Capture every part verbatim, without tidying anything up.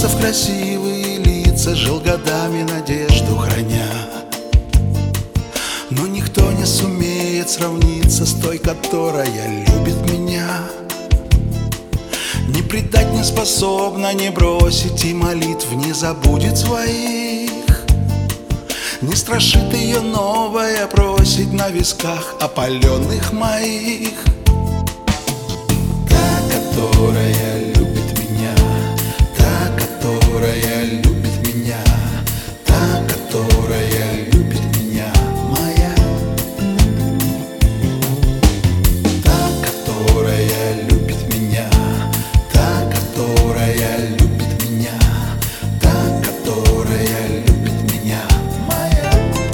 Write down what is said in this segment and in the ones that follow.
влюблялся в красивые лица, жил годами надежду храня. Но никто не сумеет сравниться с той, которая любит меня. Не предать не способна, не бросить, и молитв не забудет своих. Не страшит ее новая просить на висках опаленных моих. Та, которая любит меня, та, которая любит меня, та, которая любит меня, моя. Та, которая любит меня, та, которая любит меня, та, которая любит меня, моя.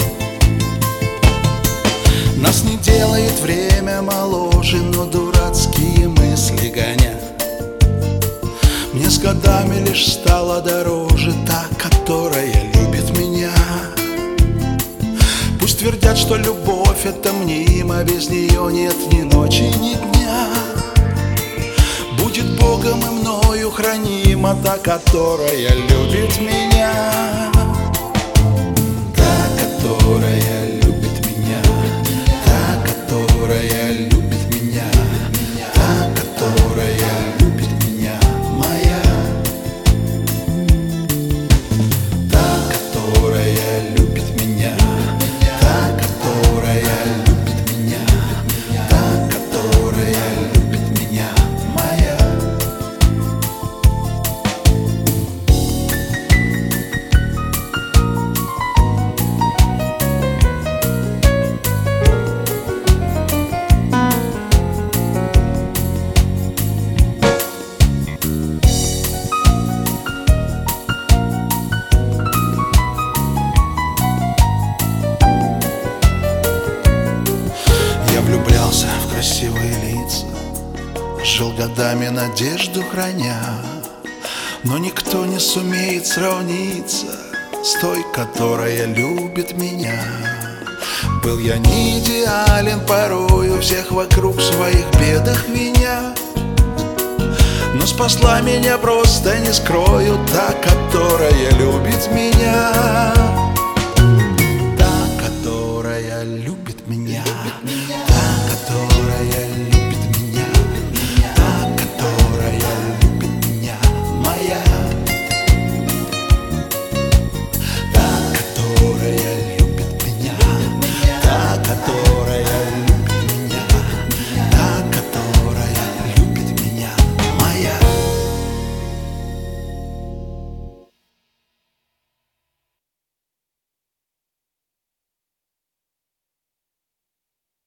Нас не делает время моложе, но дурацкие мысли гонят. Мне с годами лишь стала дороже та, которая любит меня. Пусть твердят, что любовь это мнима, без нее нет ни ночи, ни дня. Будет Богом и мною хранима та, которая любит меня. Та, которая любит меня, та, которая любит меня, та, которая любит меня, моя. Та, которая любит меня, та, которая любит меня, та, которая любит меня, моя. Я влюблялся в красивые лица, жил годами надежду храня. Но никто не сумеет сравниться с той, которая любит меня. Был я не идеален порою, всех вокруг в своих бедах виня. Но спасла меня, просто не скрою, та, которая любит меня.